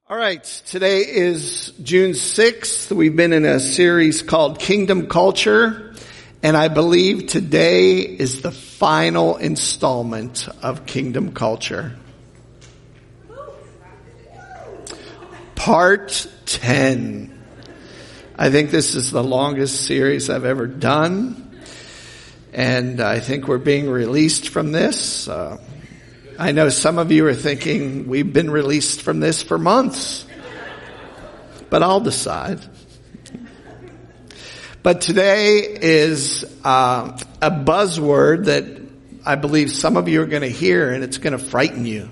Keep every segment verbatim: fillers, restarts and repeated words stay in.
All right, today is June sixth. We've been in a series called Kingdom Culture, and I believe today is the final installment of Kingdom Culture. Part ten. I think this is the longest series I've ever done, and I think we're being released from this. Uh, I know some of you are thinking we've been released from this for months, but I'll decide. But today is uh, a buzzword that I believe some of you are going to hear, and it's going to frighten you.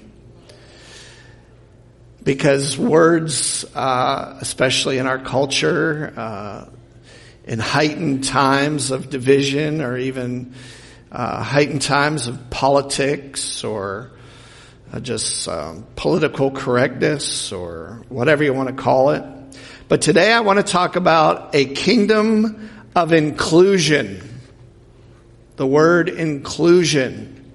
Because words, uh, especially in our culture, uh, in heightened times of division or even uh, heightened times of politics or uh, just um, political correctness or whatever you want to call it. But today I want to talk about a kingdom of inclusion. The word inclusion.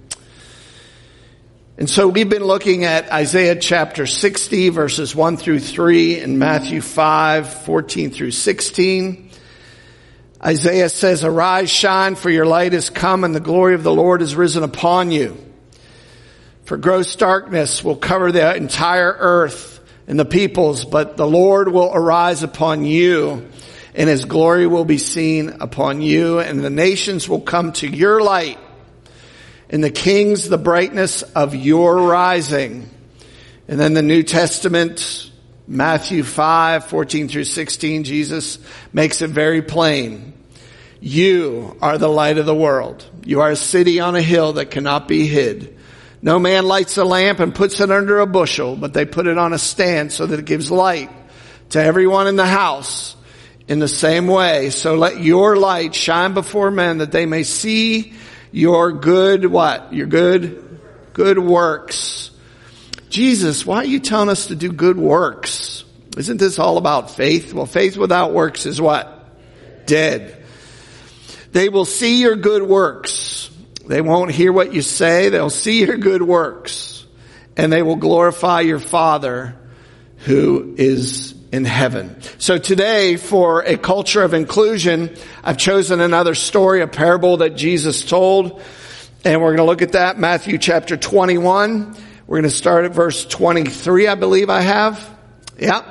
And so we've been looking at Isaiah chapter sixty, verses one through three, and Matthew five, fourteen through sixteen. Isaiah says, "Arise, shine, for your light is come, and the glory of the Lord is risen upon you. For gross darkness will cover the entire earth and the peoples, but the Lord will arise upon you, and his glory will be seen upon you, and the nations will come to your light, and the kings the brightness of your rising." And then the New Testament, Matthew five, fourteen through sixteen, Jesus makes it very plain. You are the light of the world. You are a city on a hill that cannot be hid. No man lights a lamp and puts it under a bushel, but they put it on a stand so that it gives light to everyone in the house. In the same way, so let your light shine before men, that they may see your good, what? Your good, good works. Jesus, why are you telling us to do good works? Isn't this all about faith? Well, faith without works is what? Dead. They will see your good works. They won't hear what you say. They'll see your good works. And they will glorify your Father who is in heaven. So today, for a culture of inclusion, I've chosen another story, a parable that Jesus told. And we're going to look at that, Matthew chapter twenty-one. We're going to start at verse twenty-three, I believe I have. Yeah.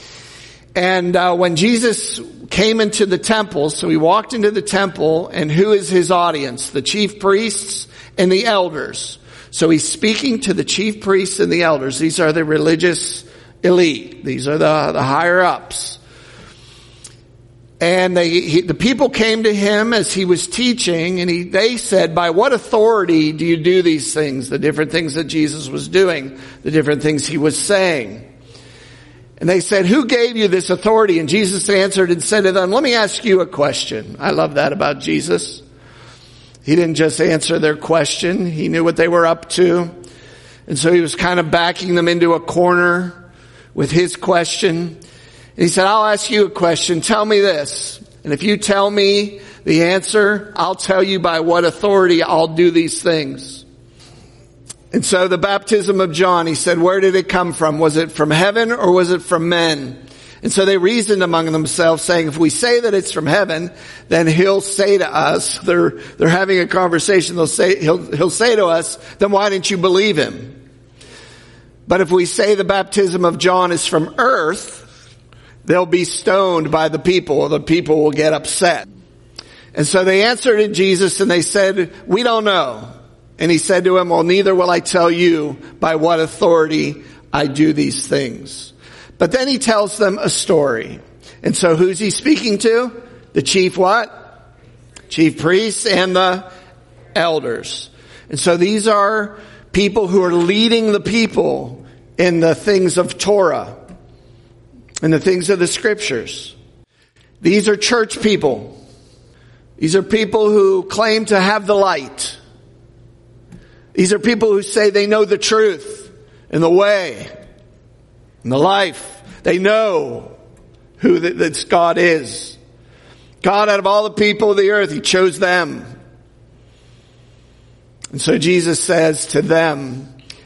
And uh, when Jesus came into the temple, so he walked into the temple, and who is his audience? The chief priests and the elders. So he's speaking to the chief priests and the elders. These are the religious elite. These are the, the higher ups. And they, he, the people came to him as he was teaching, and he, they said, "By what authority do you do these things?" The different things that Jesus was doing, the different things he was saying. And they said, "Who gave you this authority?" And Jesus answered and said to them, "Let me ask you a question." I love that about Jesus. He didn't just answer their question. He knew what they were up to. And so he was kind of backing them into a corner with his question. And he said, "I'll ask you a question. Tell me this. And if you tell me the answer, I'll tell you by what authority I'll do these things." And so the baptism of John, he said, where did it come from? Was it from heaven or was it from men? And so they reasoned among themselves, saying, if we say that it's from heaven, then he'll say to us, they're, they're having a conversation, they'll say, he'll, he'll say to us, then why didn't you believe him? But if we say the baptism of John is from earth, they'll be stoned by the people. The people will get upset. And so they answered Jesus and they said, we don't know. And he said to him, well, neither will I tell you by what authority I do these things. But then he tells them a story. And so who's he speaking to? The chief what? Chief priests and the elders. And so these are people who are leading the people in the things of Torah, in the things of the scriptures. These are church people. These are people who claim to have the light. These are people who say they know the truth and the way and the life. They know who this God is. God, out of all the people of the earth, he chose them. And so Jesus says to them,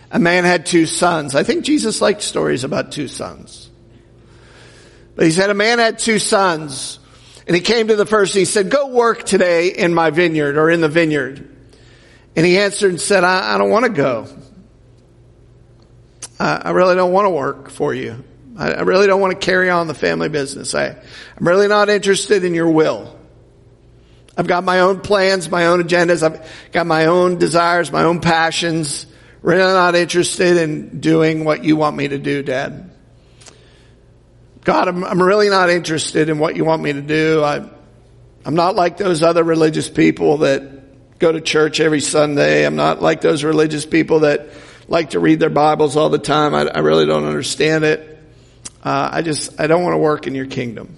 A man had two sons. I think Jesus liked stories about two sons. But he said a man had two sons. And he came to the first and he said, go work today in my vineyard or in the vineyard. And he answered and said, I, I don't want to go. I, I really don't want to work for you. I, I really don't want to carry on the family business. I, I'm really not interested in your will. I've got my own plans, my own agendas. I've got my own desires, my own passions. Really not interested in doing what you want me to do, Dad. God, I'm, I'm really not interested in what you want me to do. I, I'm not like those other religious people that go to church every Sunday. I'm not like those religious people that like to read their Bibles all the time. I, I really don't understand it. Uh, I just, I don't want to work in your kingdom.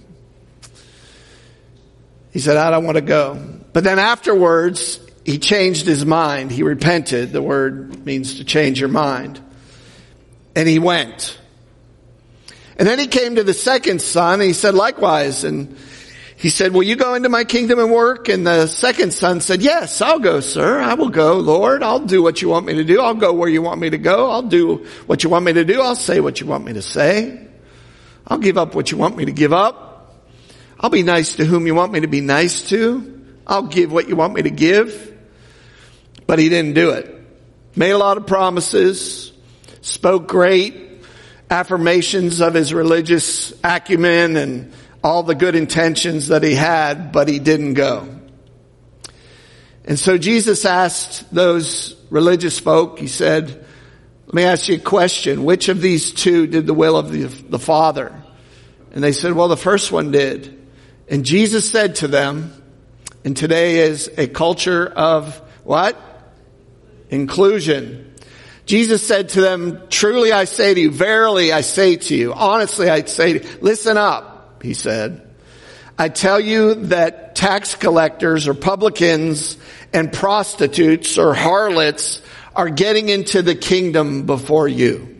He said, I don't want to go. But then afterwards, he changed his mind. He repented. The word means to change your mind. And he went. And then he came to the second son. And he said likewise. And he said, will you go into my kingdom and work? And the second son said, yes, I'll go, sir. I will go, Lord. I'll do what you want me to do. I'll go where you want me to go. I'll do what you want me to do. I'll say what you want me to say. I'll give up what you want me to give up. I'll be nice to whom you want me to be nice to. I'll give what you want me to give. But he didn't do it. Made a lot of promises. Spoke great affirmations of his religious acumen and all the good intentions that he had, but he didn't go. And so Jesus asked those religious folk, he said, let me ask you a question. Which of these two did the will of the, the Father? And they said, well, the first one did. And Jesus said to them, and today is a culture of what? Inclusion. Jesus said to them, truly I say to you, verily I say to you, honestly I say to you, listen up, he said. I tell you that tax collectors or publicans and prostitutes or harlots are getting into the kingdom before you.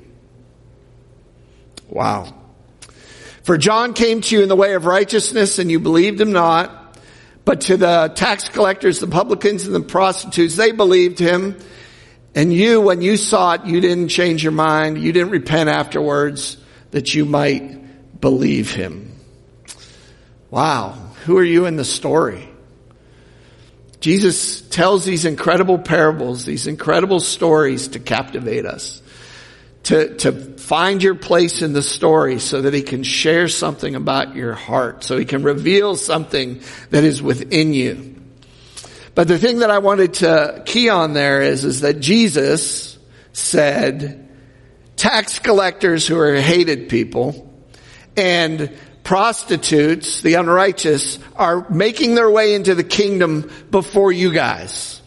Wow. For John came to you in the way of righteousness and you believed him not. But to the tax collectors, the publicans and the prostitutes, they believed him. And you, when you saw it, you didn't change your mind. You didn't repent afterwards that you might believe him. Wow. Who are you in the story? Jesus tells these incredible parables, these incredible stories to captivate us. To, to find your place in the story so that he can share something about your heart, so he can reveal something that is within you. But the thing that I wanted to key on there is, is that Jesus said tax collectors who are hated people and prostitutes, the unrighteous, are making their way into the kingdom before you guys.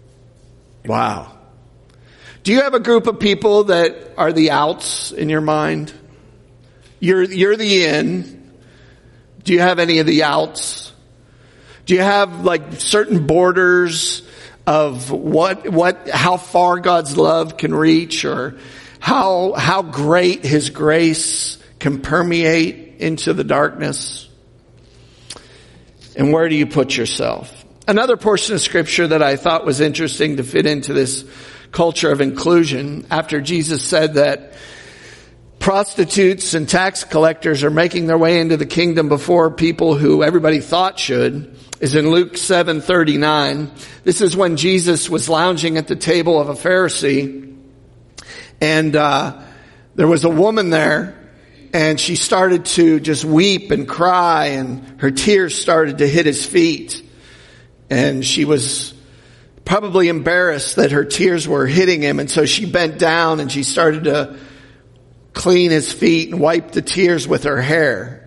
Wow. Do you have a group of people that are the outs in your mind? You're, you're the in. Do you have any of the outs? Do you have like certain borders of what, what, how far God's love can reach, or how, how great his grace can permeate into the darkness? And where do you put yourself? Another portion of scripture that I thought was interesting to fit into this culture of inclusion, after Jesus said that prostitutes and tax collectors are making their way into the kingdom before people who everybody thought should, is in Luke seven thirty-nine. This is when Jesus was lounging at the table of a Pharisee, and uh there was a woman there, and she started to just weep and cry, and her tears started to hit his feet, and she was probably embarrassed that her tears were hitting him. And so she bent down and she started to clean his feet and wipe the tears with her hair.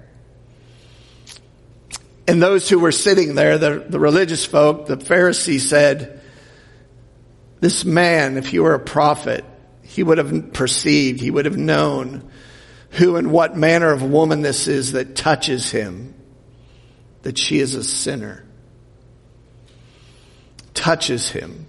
And those who were sitting there, the, the religious folk, the Pharisees, said, this man, if he were a prophet, he would have perceived, he would have known who and what manner of woman this is that touches him, that she is a sinner. Touches him.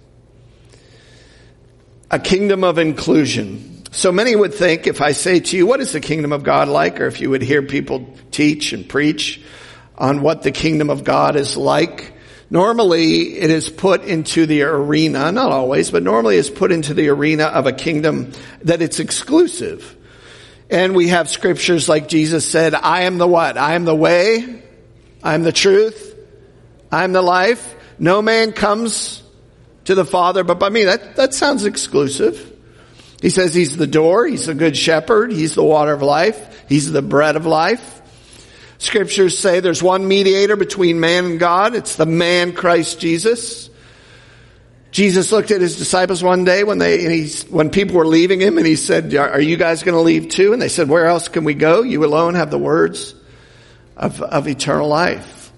A kingdom of inclusion. So many would think, if I say to you, what is the kingdom of God like? Or if you would hear people teach and preach on what the kingdom of God is like, Normally, it is put into the arena, not always, but normally it's put into the arena of a kingdom that it's exclusive. And we have scriptures like Jesus said, I am the what? I am the way, I am the truth, I am the life. No man comes to the Father but by me. That, that sounds exclusive. He says he's the door, he's the good shepherd, he's the water of life, he's the bread of life. Scriptures say there's one mediator between man and God. It's the man Christ Jesus. Jesus looked at his disciples one day when they, and he, when people were leaving him, and he said, are you guys going to leave too? And they said, where else can we go? You alone have the words of, of eternal life.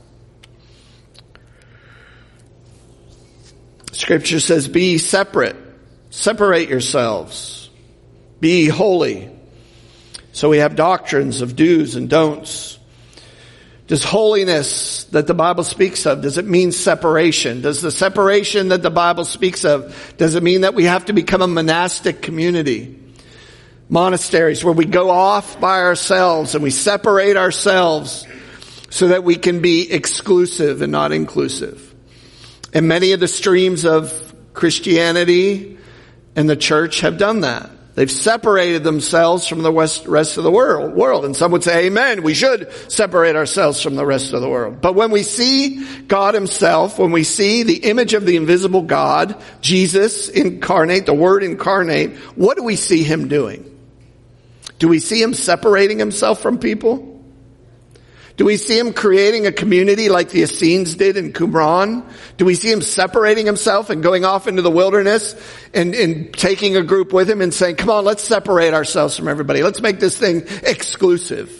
Scripture says, be separate. Separate yourselves. Be holy. So we have doctrines of do's and don'ts. Does holiness that the Bible speaks of, does it mean separation? Does the separation that the Bible speaks of, does it mean that we have to become a monastic community? Monasteries where we go off by ourselves and we separate ourselves so that we can be exclusive and not inclusive. And many of the streams of Christianity and the church have done that. They've separated themselves from the rest of the world, world. And some would say, amen, we should separate ourselves from the rest of the world. But when we see God himself, when we see the image of the invisible God, Jesus incarnate, the Word incarnate, what do we see him doing? Do we see him separating himself from people? Do we see him creating a community like the Essenes did in Qumran? Do we see him separating himself and going off into the wilderness and, and taking a group with him and saying, come on, let's separate ourselves from everybody. Let's make this thing exclusive.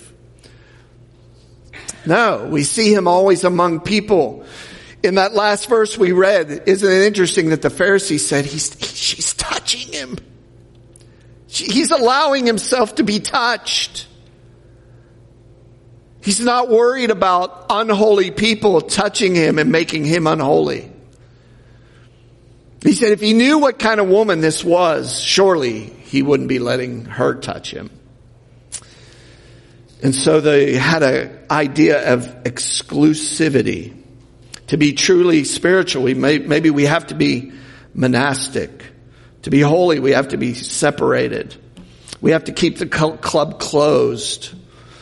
No, we see him always among people. In that last verse we read, isn't it interesting that the Pharisee said, he's, she's touching him. He's allowing himself to be touched. He's not worried about unholy people touching him and making him unholy. He said if he knew what kind of woman this was, surely he wouldn't be letting her touch him. And so they had an idea of exclusivity. To be truly spiritual, we may, maybe we have to be monastic. To be holy, we have to be separated. We have to keep the club closed.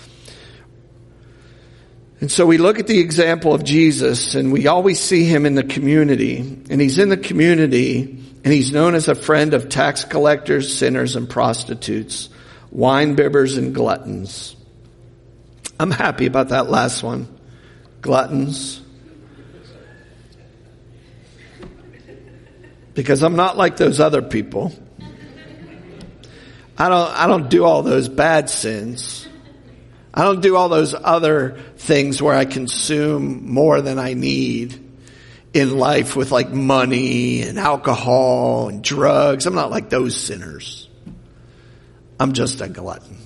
And so we look at the example of Jesus, and we always see him in the community. And he's in the community, and he's known as a friend of tax collectors, sinners, and prostitutes, wine bibbers, and gluttons. I'm happy about that last one. Gluttons. Because I'm not like those other people. I don't, I don't do all those bad sins. I don't do all those other things where I consume more than I need in life with like money and alcohol and drugs. I'm not like those sinners. I'm just a glutton.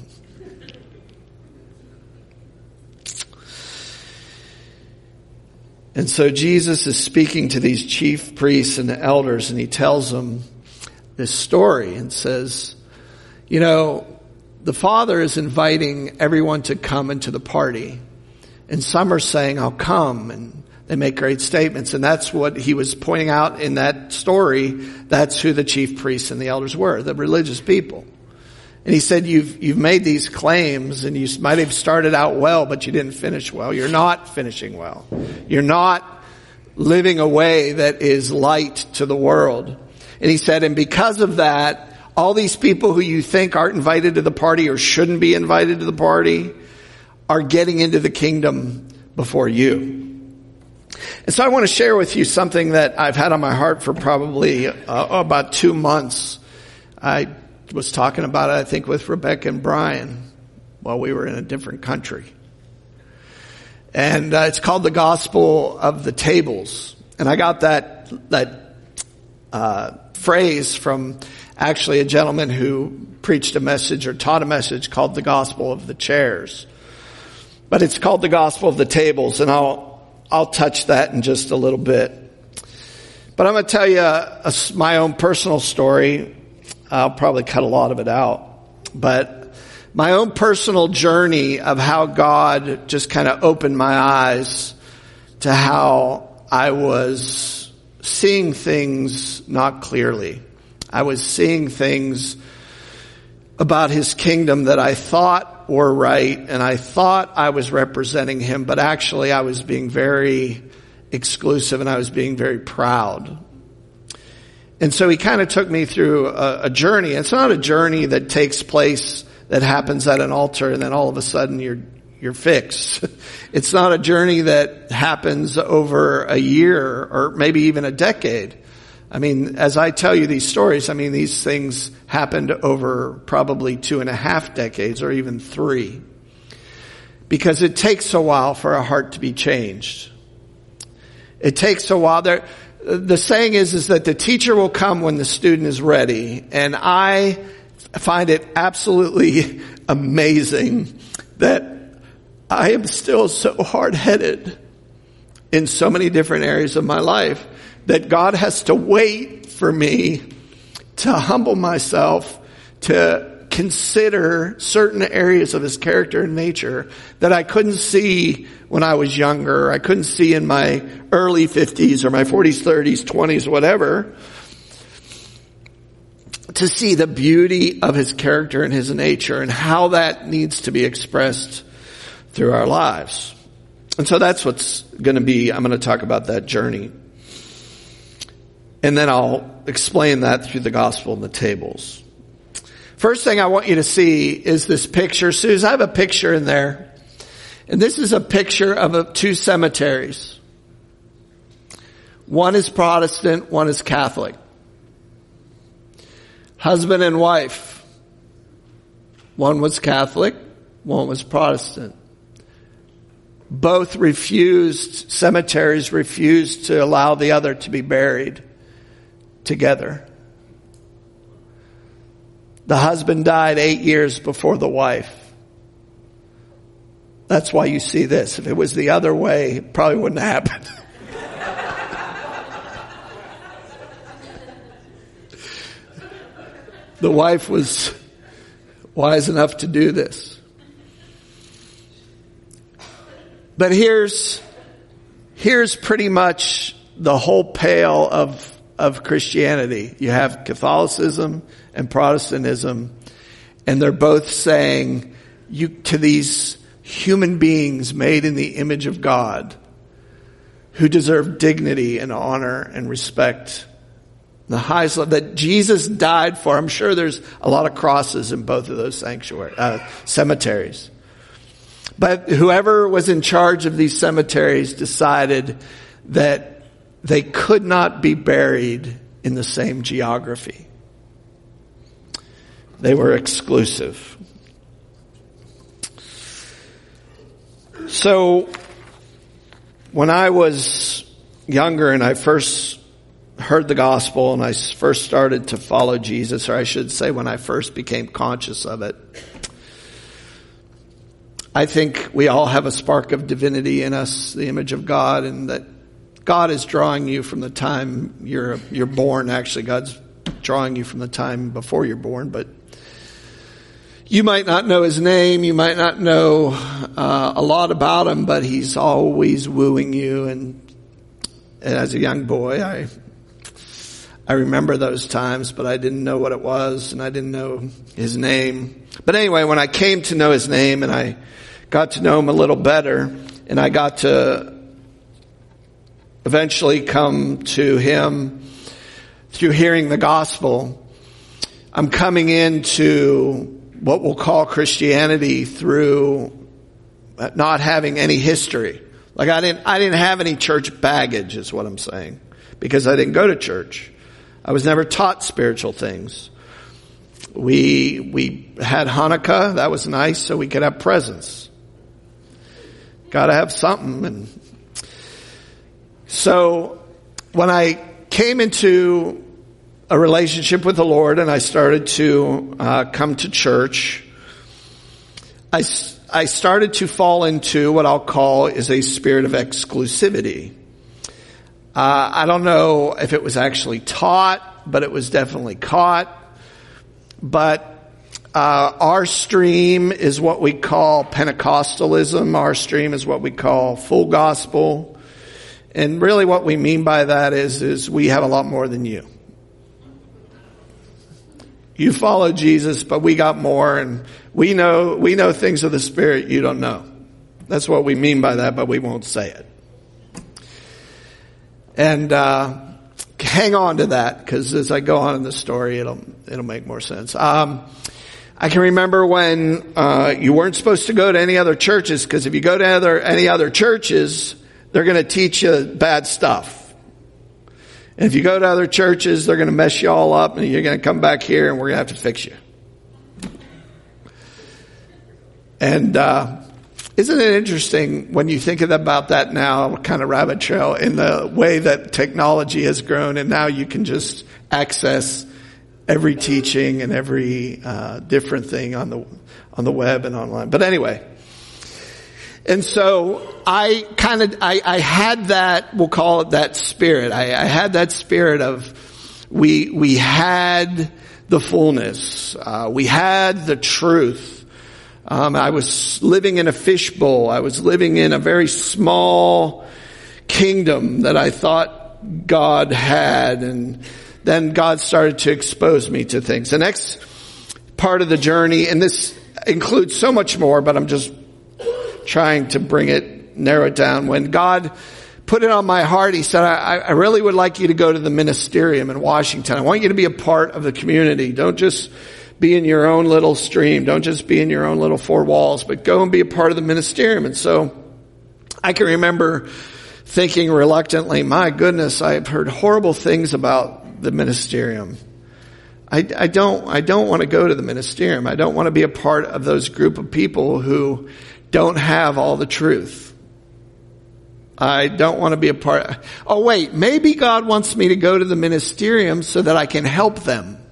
And so Jesus is speaking to these chief priests and the elders, and he tells them this story and says, you know, the Father is inviting everyone to come into the party. And some are saying, I'll come. And they make great statements. And that's what he was pointing out in that story. That's who the chief priests and the elders were, the religious people. And he said, you've, you've made these claims and you might have started out well, but you didn't finish well. You're not finishing well. You're not living a way that is light to the world. And he said, and because of that, all these people who you think aren't invited to the party or shouldn't be invited to the party are getting into the kingdom before you. And so I want to share with you something that I've had on my heart for probably uh, about two months. I was talking about it, I think, with Rebecca and Brian while we were in a different country. And uh, it's called the Gospel of the Tables. And I got that, that uh, phrase from actually a gentleman who preached a message or taught a message called the Gospel of the Chairs. But it's called the Gospel of the Tables, and I'll I'll touch that in just a little bit. But I'm going to tell you a, a, my own personal story. I'll probably cut a lot of it out. But my own personal journey of how God just kind of opened my eyes to how I was seeing things not clearly. I was seeing things about his kingdom that I thought were right, and I thought I was representing him, but actually I was being very exclusive and I was being very proud. And so he kind of took me through a, a journey. It's not a journey that takes place, that happens at an altar, and then all of a sudden you're you're fixed. It's not a journey that happens over a year or maybe even a decade. I mean, as I tell you these stories, I mean, these things happened over probably two and a half decades or even three. Because it takes a while for a heart to be changed. It takes a while. There, the saying is, is that the teacher will come when the student is ready. And I find it absolutely amazing that I am still so hard-headed in so many different areas of my life that God has to wait for me to humble myself, to consider certain areas of his character and nature that I couldn't see when I was younger. I couldn't see in my early fifties or my forties, thirties, twenties, whatever, to see the beauty of his character and his nature and how that needs to be expressed through our lives. And so that's what's going to be, I'm going to talk about that journey. And then I'll explain that through the gospel and the tables. First thing I want you to see is this picture. Suze, I have a picture in there. And this is a picture of a, two cemeteries. One is Protestant, one is Catholic. Husband and wife. One was Catholic, one was Protestant. Both refused, cemeteries refused to allow the other to be buried together. The husband died eight years before the wife. That's why you see this. If it was the other way, it probably wouldn't happen. The wife was wise enough to do this. But here's, here's pretty much the whole pale of, of Christianity. You have Catholicism and Protestantism, and they're both saying you, to these human beings made in the image of God, who deserve dignity and honor and respect, the highest level that Jesus died for. I'm sure there's a lot of crosses in both of those sanctuary, uh, cemeteries. But whoever was in charge of these cemeteries decided that they could not be buried in the same geography. They were exclusive. So when I was younger and I first heard the gospel and I first started to follow Jesus, or I should say when I first became conscious of it, I think we all have a spark of divinity in us, the image of God, and that God is drawing you from the time you're you're born. Actually, God's drawing you from the time before you're born, but you might not know his name, you might not know uh, a lot about him, but he's always wooing you. And, and as a young boy, I I remember those times, but I didn't know what it was, and I didn't know his name. But anyway, when I came to know his name and I got to know him a little better, and I got to eventually come to him through hearing the gospel, I'm coming into what we'll call Christianity through not having any history. Like I didn't, I didn't have any church baggage is what I'm saying, because I didn't go to church. I was never taught spiritual things. We, we had Hanukkah. That was nice, so we could have presents. Gotta have something. And so when I came into a relationship with the Lord and I started to uh, come to church, I, I started to fall into what I'll call is a spirit of exclusivity. Uh, I don't know if it was actually taught, but it was definitely caught. But uh, our stream is what we call Pentecostalism. Our stream is what we call full gospel. And really what we mean by that is, is we have a lot more than you. You follow Jesus, but we got more, and we know, we know things of the Spirit you don't know. That's what we mean by that, but we won't say it. And, uh, hang on to that, because as I go on in the story, it'll, it'll make more sense. Um, I can remember when, uh, you weren't supposed to go to any other churches, because if you go to other, any other churches, they're going to teach you bad stuff. And if you go to other churches, they're going to mess you all up, and you're going to come back here and we're going to have to fix you. And, uh, isn't it interesting when you think about that now, kind of rabbit trail, in the way that technology has grown, and now you can just access every teaching and every, uh, different thing on the, on the web and online. But anyway. And so I kind of, I, I had that, we'll call it that spirit. I, I had that spirit of, we, we had the fullness. Uh, we had the truth. Um, I was living in a fishbowl. I was living in a very small kingdom that I thought God had. And then God started to expose me to things. The next part of the journey, and this includes so much more, but I'm just trying to bring it, narrow it down. When God put it on my heart, He said, I, I really would like you to go to the ministerium in Washington. I want you to be a part of the community. Don't just be in your own little stream. Don't just be in your own little four walls, but go and be a part of the ministerium. And so I can remember thinking reluctantly, my goodness, I've heard horrible things about the ministerium. I, I don't, I don't want to go to the ministerium. I don't want to be a part of those group of people who don't have all the truth. I don't want to be a part. Oh wait, maybe God wants me to go to the ministerium so that I can help them.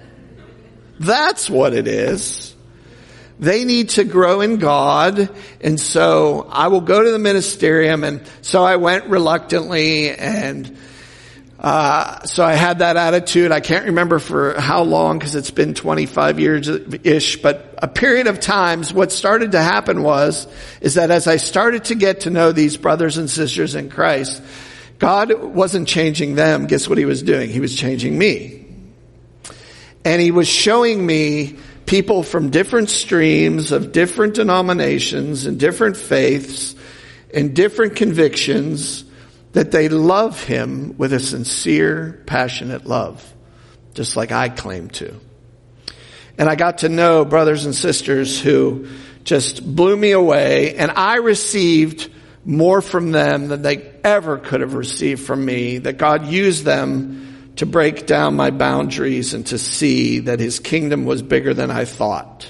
That's what it is. They need to grow in God, and so I will go to the ministerium. And so I went reluctantly, and Uh, so I had that attitude. I can't remember for how long, because it's been twenty-five years-ish, but a period of times, what started to happen was, is that as I started to get to know these brothers and sisters in Christ, God wasn't changing them. Guess what He was doing? He was changing me. And He was showing me people from different streams of different denominations and different faiths and different convictions, that they love Him with a sincere, passionate love, just like I claim to. And I got to know brothers and sisters who just blew me away, and I received more from them than they ever could have received from me, that God used them to break down my boundaries and to see that His kingdom was bigger than I thought.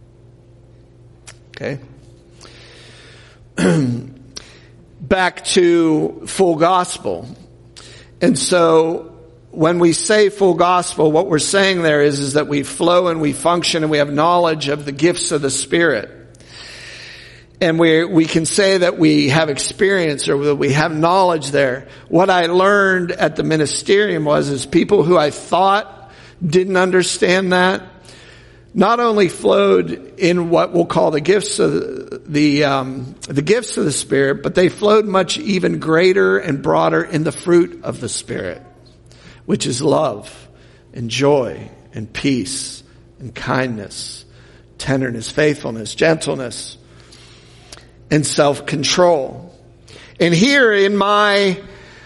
Okay? Back to full gospel. And so when we say full gospel, what we're saying there is, is that we flow and we function and we have knowledge of the gifts of the Spirit. And we we can say that we have experience or that we have knowledge there. What I learned at the ministerium was, is people who I thought didn't understand that, not only flowed in what we'll call the gifts of the, the, um, the gifts of the Spirit, but they flowed much even greater and broader in the fruit of the Spirit, which is love and joy and peace and kindness, tenderness, faithfulness, gentleness, and self-control. And here in my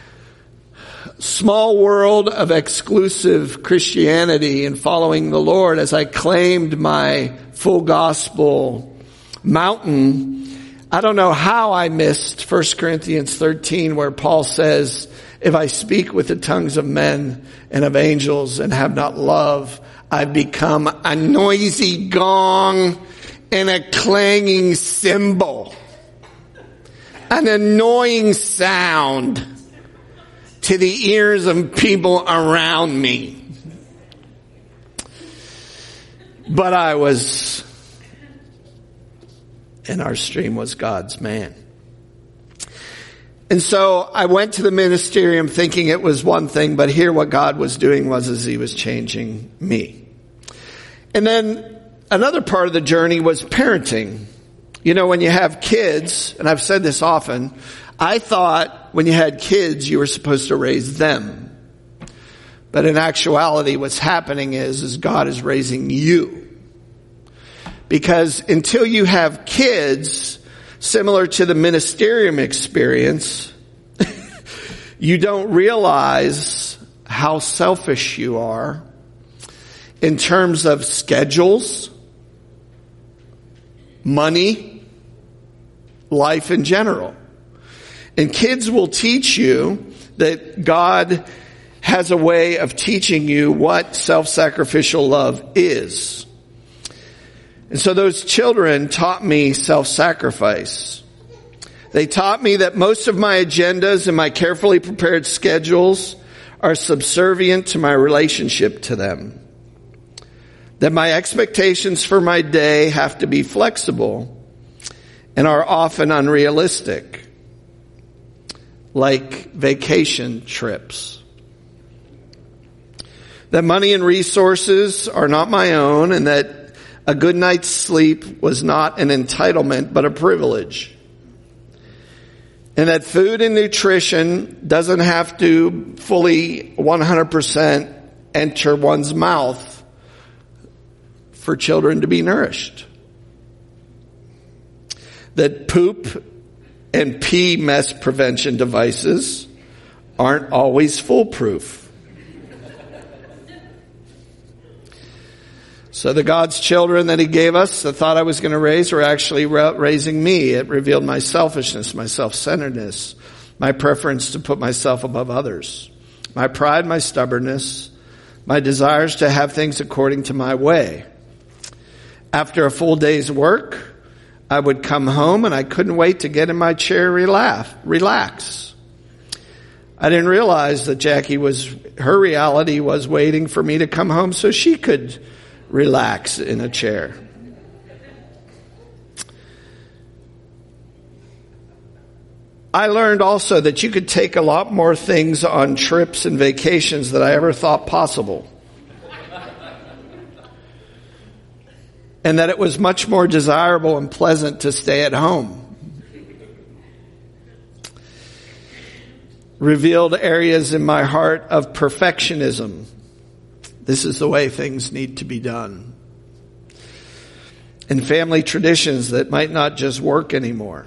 small world of exclusive Christianity and following the Lord, as I claimed my full gospel mountain, I don't know how I missed First Corinthians thirteen, where Paul says, if I speak with the tongues of men and of angels and have not love, I've become a noisy gong and a clanging cymbal, an annoying sound to the ears of people around me. But I was, and our stream was God's man. And so I went to the ministerium thinking it was one thing, but here what God was doing was, is He was changing me. And then another part of the journey was parenting. You know, when you have kids, and I've said this often, I thought when you had kids, you were supposed to raise them. But in actuality, what's happening is, is God is raising you. Because until you have kids, similar to the ministerium experience, you don't realize how selfish you are in terms of schedules, money, life in general. And kids will teach you that God has a way of teaching you what self-sacrificial love is. And so those children taught me self-sacrifice. They taught me that most of my agendas and my carefully prepared schedules are subservient to my relationship to them. That my expectations for my day have to be flexible and are often unrealistic, like vacation trips. That money and resources are not my own, and that a good night's sleep was not an entitlement but a privilege. And that food and nutrition doesn't have to fully one hundred percent enter one's mouth for children to be nourished. That poop and pee mess prevention devices aren't always foolproof. So the God's children that he gave us, the thought I was going to raise, were actually raising me. It revealed my selfishness, my self-centeredness, my preference to put myself above others, my pride, my stubbornness, my desires to have things according to my way. After a full day's work, I would come home and I couldn't wait to get in my chair and relax. I didn't realize that Jackie was, her reality was waiting for me to come home so she could relax in a chair. I learned also that you could take a lot more things on trips and vacations than I ever thought possible. And that it was much more desirable and pleasant to stay at home. Revealed areas in my heart of perfectionism. This is the way things need to be done. And family traditions that might not just work anymore.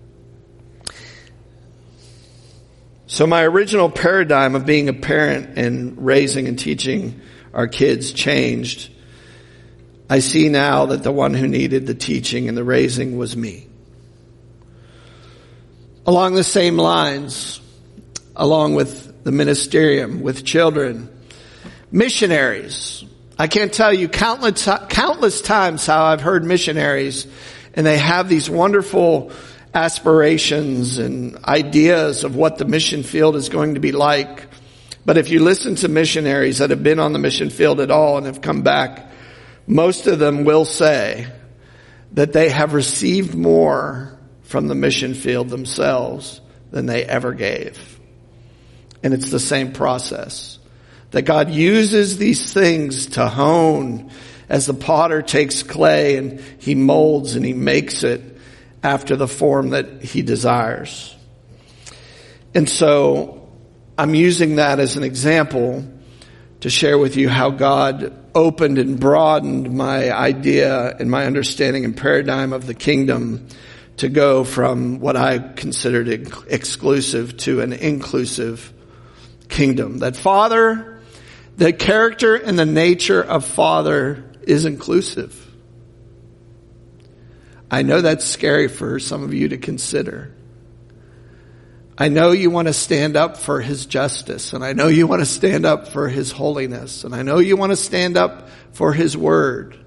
So my original paradigm of being a parent and raising and teaching our kids changed. I see now that the one who needed the teaching and the raising was me. Along the same lines, along with the ministerium, with children, missionaries. I can't tell you countless, countless times how I've heard missionaries and they have these wonderful aspirations and ideas of what the mission field is going to be like. But if you listen to missionaries that have been on the mission field at all and have come back, most of them will say that they have received more from the mission field themselves than they ever gave. And it's the same process. That God uses these things to hone as the potter takes clay and he molds and he makes it after the form that he desires. And so I'm using that as an example to share with you how God opened and broadened my idea and my understanding and paradigm of the kingdom to go from what I considered exclusive to an inclusive kingdom. That Father, the character and the nature of Father is inclusive. I know that's scary for some of you to consider. I know you want to stand up for his justice, and I know you want to stand up for his holiness, and I know you want to stand up for his word.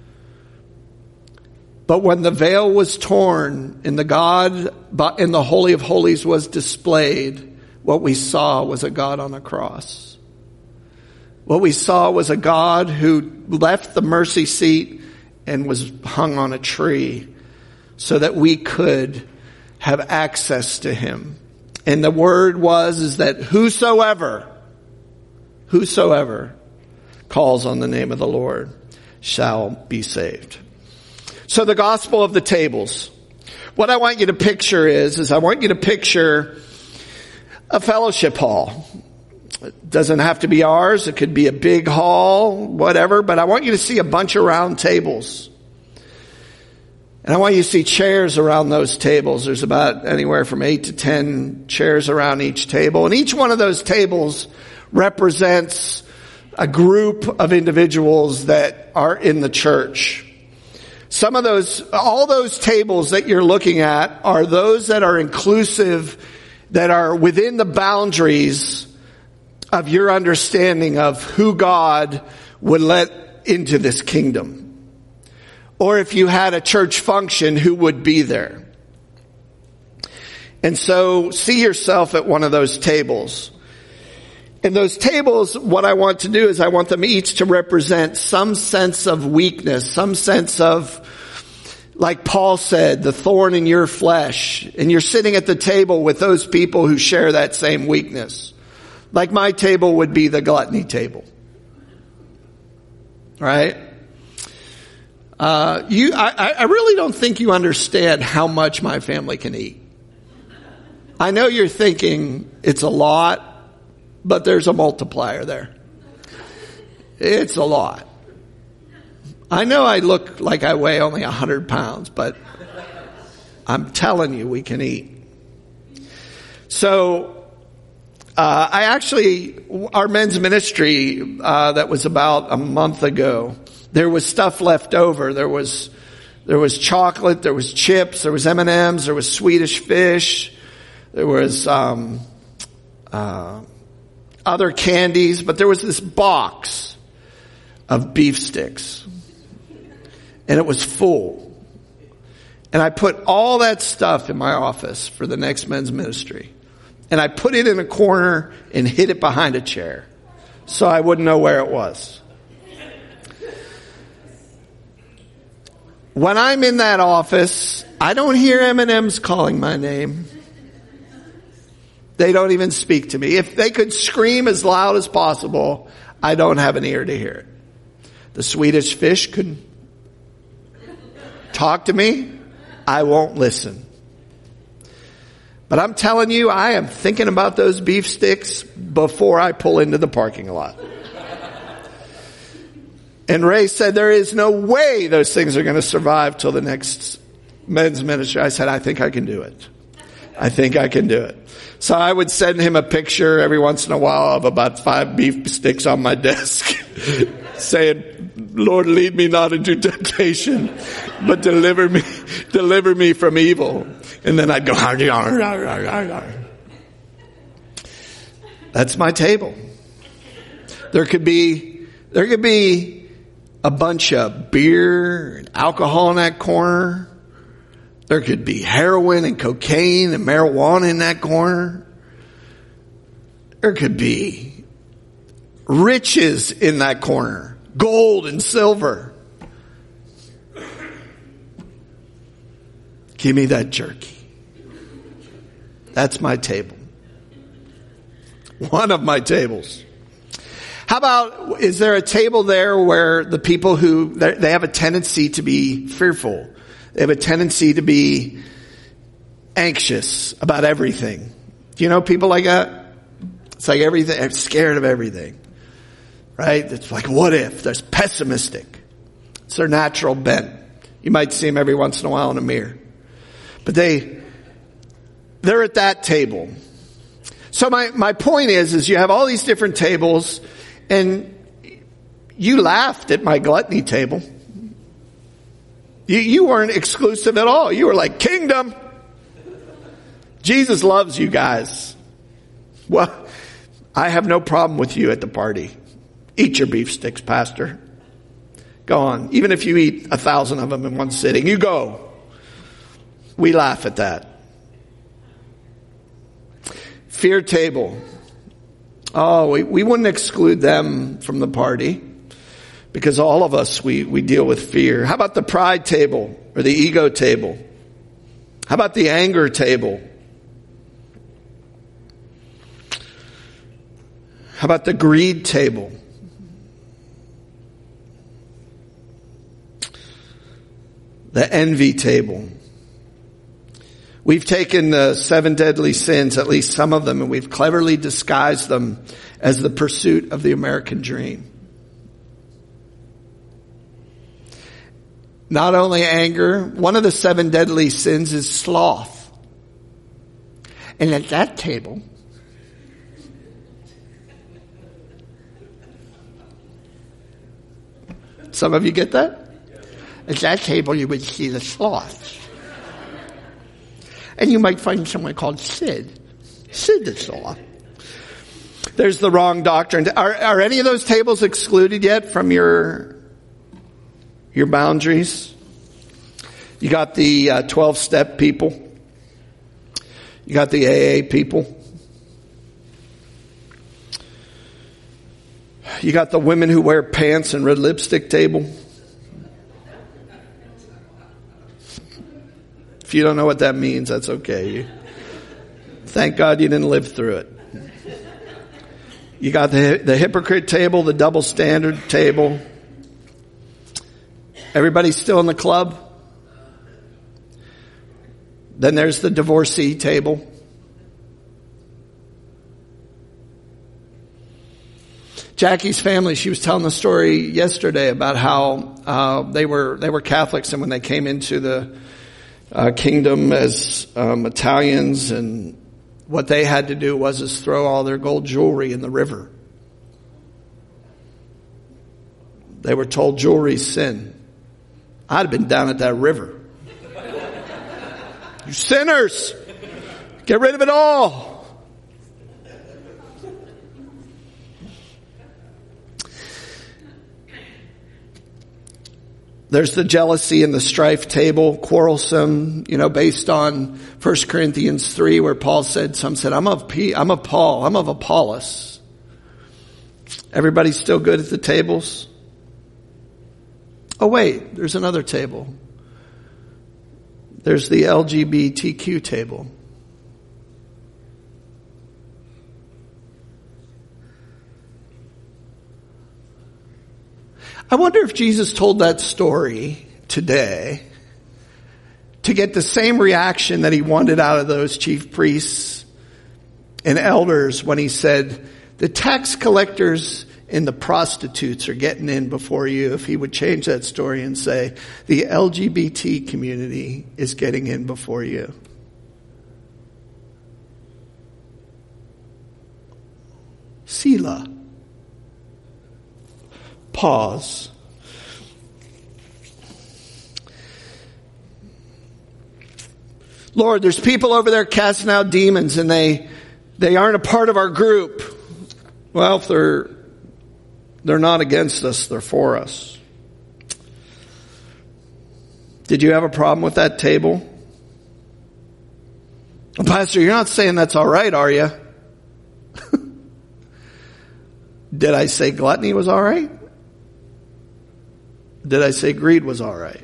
But when the veil was torn and the God in the Holy of Holies was displayed, what we saw was a God on a cross. What we saw was a God who left the mercy seat and was hung on a tree so that we could have access to him. And the word was, is that whosoever, whosoever calls on the name of the Lord shall be saved. So the gospel of the tables. What I want you to picture is, is I want you to picture a fellowship hall. It doesn't have to be ours. It could be a big hall, whatever, but I want you to see a bunch of round tables. And I want you to see chairs around those tables. There's about anywhere from eight to ten chairs around each table. And each one of those tables represents a group of individuals that are in the church. Some of those, all those tables that you're looking at are those that are inclusive, that are within the boundaries of your understanding of who God would let into this kingdom. Or if you had a church function, who would be there. And so see yourself at one of those tables. And those tables, what I want to do is I want them each to represent some sense of weakness, some sense of, like Paul said, the thorn in your flesh. And you're sitting at the table with those people who share that same weakness. Like my table would be the gluttony table. Right? Uh, you, I, I really don't think you understand how much my family can eat. I know you're thinking it's a lot, but there's a multiplier there. It's a lot. I know I look like I weigh only a hundred pounds, but I'm telling you we can eat. So, uh, I actually, our men's ministry, uh, that was about a month ago, there was stuff left over. There was, there was chocolate, there was chips, there was M and M's, there was Swedish fish, there was, um, uh, other candies, but there was this box of beef sticks. And it was full. And I put all that stuff in my office for the next men's ministry. And I put it in a corner and hid it behind a chair so I wouldn't know where it was. When I'm in that office, I don't hear M and M's calling my name. They don't even speak to me. If they could scream as loud as possible, I don't have an ear to hear it. The Swedish fish could talk to me. I won't listen. But I'm telling you, I am thinking about those beef sticks before I pull into the parking lot. And Ray said, there is no way those things are going to survive till the next men's ministry. I said, I think I can do it. I think I can do it. So I would send him a picture every once in a while of about five beef sticks on my desk saying, Lord, lead me not into temptation, but deliver me, deliver me from evil. And then I'd go, ar, ar, ar, ar, ar, ar. That's my table. There could be, there could be a bunch of beer and alcohol in that corner. There could be heroin and cocaine and marijuana in that corner. There could be riches in that corner. Gold and silver. Give me that jerky. That's my table. One of my tables. How about, is there a table there where the people who, they have a tendency to be fearful? They have a tendency to be anxious about everything. Do you know people like that? It's like everything, I'm scared of everything. Right? It's like, what if? There's pessimistic. It's their natural bent. You might see them every once in a while in a mirror. But they, they're at that table. So my, my point is, is you have all these different tables, and you laughed at my gluttony table. You, you weren't exclusive at all. You were like, kingdom. Jesus loves you guys. Well, I have no problem with you at the party. Eat your beef sticks, Pastor. Go on. Even if you eat a thousand of them in one sitting, you go. We laugh at that. Fear table. Oh, we, we wouldn't exclude them from the party because all of us, we, we deal with fear. How about the pride table or the ego table? How about the anger table? How about the greed table? The envy table? We've taken the seven deadly sins, at least some of them, and we've cleverly disguised them as the pursuit of the American dream. Not only anger, one of the seven deadly sins is sloth. And at that table, some of you get that? At that table you would see the sloth. And you might find someone called Sid. Sid the sloth. There's the wrong doctrine. Are, are any of those tables excluded yet from your, your boundaries? You got the uh, twelve-step people. You got the A A people. You got the women who wear pants and red lipstick table. If you don't know what that means, that's okay. You, thank God you didn't live through it. You got the, the hypocrite table, the double standard table. Everybody still in the club? Then there's the divorcee table. Jackie's family, she was telling the story yesterday about how uh, they were they were Catholics, and when they came into the uh, kingdom as um, Italians, and what they had to do was is throw all their gold jewelry in the river. They were told jewelry's sin. I'd have been down at that river. You sinners! Get rid of it all! There's the jealousy and the strife table, quarrelsome, you know, based on First Corinthians three, where Paul said, some said, I'm of P, I'm of Paul, I'm of Apollos. Everybody still good at the tables? Oh wait, there's another table. There's the L G B T Q table. I wonder if Jesus told that story today to get the same reaction that he wanted out of those chief priests and elders when he said, the tax collectors and the prostitutes are getting in before you. If he would change that story and say, the L G B T community is getting in before you. Selah. Pause. Lord, there's people over there casting out demons, and they they aren't a part of our group. Well, if they're they're not against us, they're for us. Did you have a problem with that table? Well, Pastor, you're not saying that's all right, are you? Did I say gluttony was all right? Did I say greed was all right?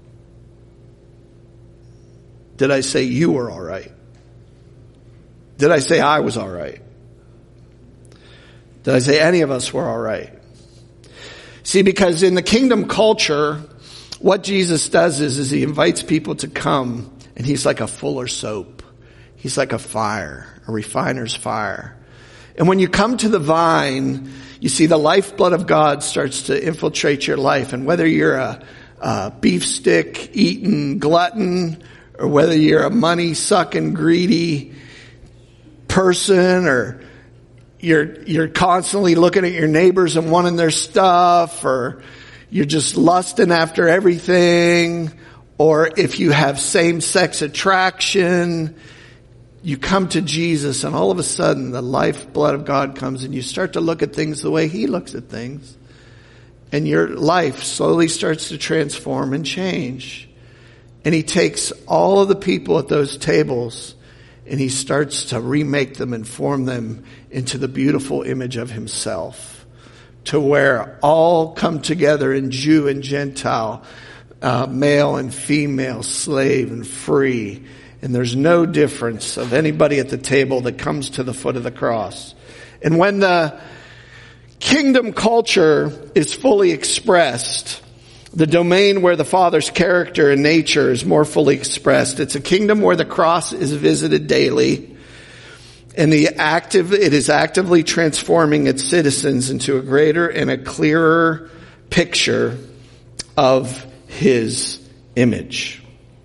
Did I say you were all right? Did I say I was all right? Did I say any of us were all right? See, because in the kingdom culture, what Jesus does is, is he invites people to come, and he's like a Fuller soap. He's like a fire, a refiner's fire. And when you come to the vine, you see the lifeblood of God starts to infiltrate your life. And whether you're a, a beef stick eating glutton, or whether you're a money sucking greedy person, or you're you're constantly looking at your neighbors and wanting their stuff, or you're just lusting after everything, or if you have same-sex attraction, you come to Jesus, and all of a sudden the lifeblood of God comes, and you start to look at things the way he looks at things. And your life slowly starts to transform and change. And he takes all of the people at those tables, and he starts to remake them and form them into the beautiful image of himself, to where all come together in Jew and Gentile, uh, male and female, slave and free. And there's no difference of anybody at the table that comes to the foot of the cross. And when the kingdom culture is fully expressed, the domain where the Father's character and nature is more fully expressed. It's a kingdom where the cross is visited daily, and the active, it is actively transforming its citizens into a greater and a clearer picture of his image.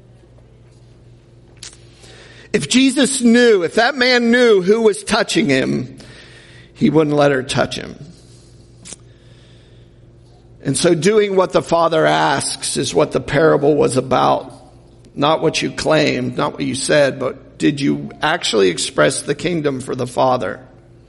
If Jesus knew, if that man knew who was touching him, he wouldn't let her touch him. And so doing what the Father asks is what the parable was about. Not what you claimed, not what you said, but did you actually express the kingdom for the Father?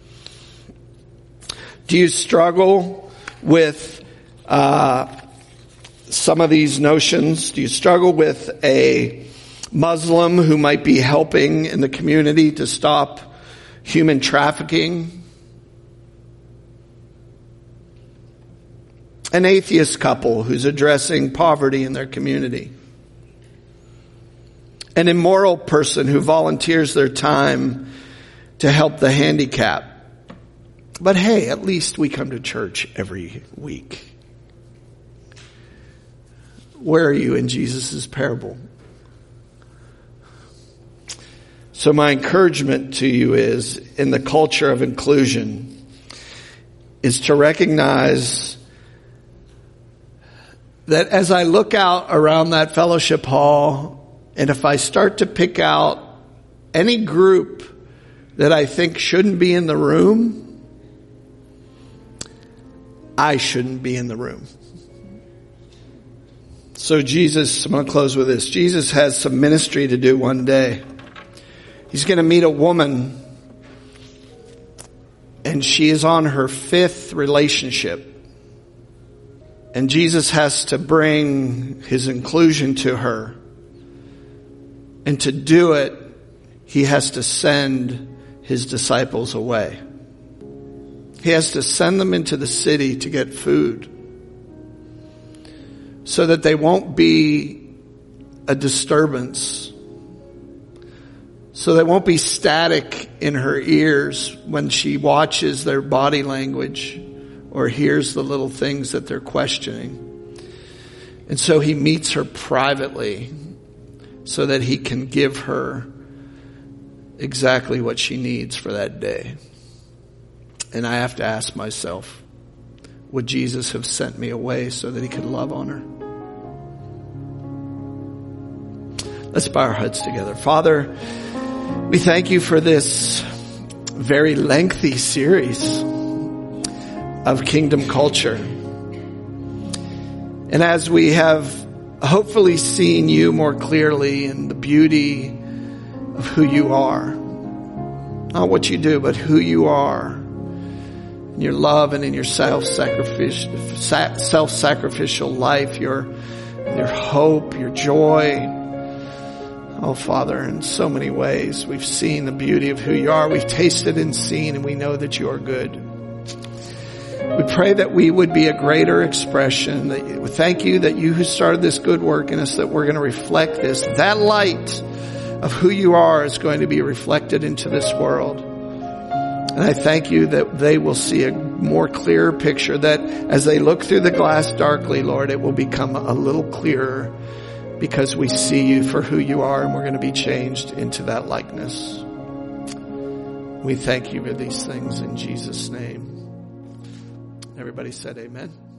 Do you struggle with uh, some of these notions? Do you struggle with a Muslim who might be helping in the community to stop human trafficking? An atheist couple who's addressing poverty in their community? An immoral person who volunteers their time to help the handicapped? But hey, at least we come to church every week. Where are you in Jesus' parable? So my encouragement to you is, in the culture of inclusion, is to recognize that as I look out around that fellowship hall, and if I start to pick out any group that I think shouldn't be in the room, I shouldn't be in the room. So Jesus, I'm going to close with this. Jesus has some ministry to do one day. He's going to meet a woman, and she is on her fifth relationship. And Jesus has to bring his inclusion to her. And to do it, he has to send his disciples away. He has to send them into the city to get food, so that they won't be a disturbance, so they won't be static in her ears when she watches their body language or hears the little things that they're questioning. And so he meets her privately so that he can give her exactly what she needs for that day. And I have to ask myself, would Jesus have sent me away so that he could love on her? Let's bow our heads together. Father, we thank you for this very lengthy series of kingdom culture. And as we have hopefully seen you more clearly in the beauty of who you are, not what you do, but who you are, in your love and in your self-sacrificial, self-sacrificial life, your, your hope, your joy. Oh, Father, in so many ways, we've seen the beauty of who you are. We've tasted and seen, and we know that you are good. We pray that we would be a greater expression. That we thank you that you who started this good work in us, that we're going to reflect this. That light of who you are is going to be reflected into this world. And I thank you that they will see a more clearer picture, that as they look through the glass darkly, Lord, it will become a little clearer because we see you for who you are, and we're going to be changed into that likeness. We thank you for these things in Jesus' name. Everybody said amen.